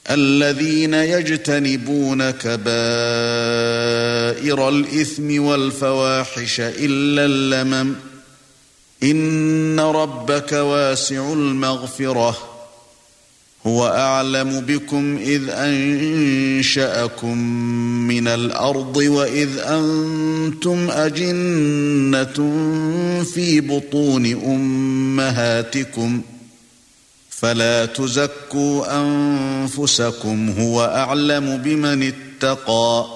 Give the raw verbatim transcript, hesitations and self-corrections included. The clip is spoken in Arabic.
الذين يجتنبون كبائر الإثم والفواحش إلا اللمم إن ربك واسع المغفرة هو أعلم بكم إذ أنشأكم من الأرض وإذ أنتم أجنة في بطون أمهاتكم فلا تزكوا أنفسكم هو أعلم بمن اتقى